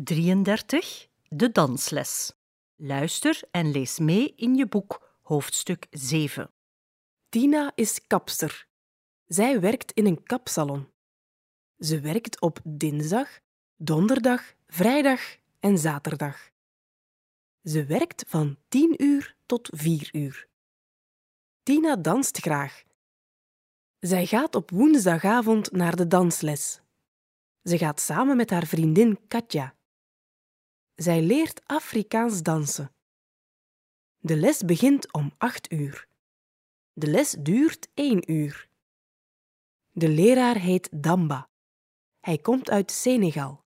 33. De dansles. Luister en lees mee in je boek hoofdstuk 7. Tina is kapster. Zij werkt in een kapsalon. Ze werkt op dinsdag, donderdag, vrijdag en zaterdag. Ze werkt van 10 uur tot 4 uur. Tina danst graag. Zij gaat op woensdagavond naar de dansles. Ze gaat samen met haar vriendin Katja. Zij leert Afrikaans dansen. De les begint om 8 uur. De les duurt 1 uur. De leraar heet Damba. Hij komt uit Senegal.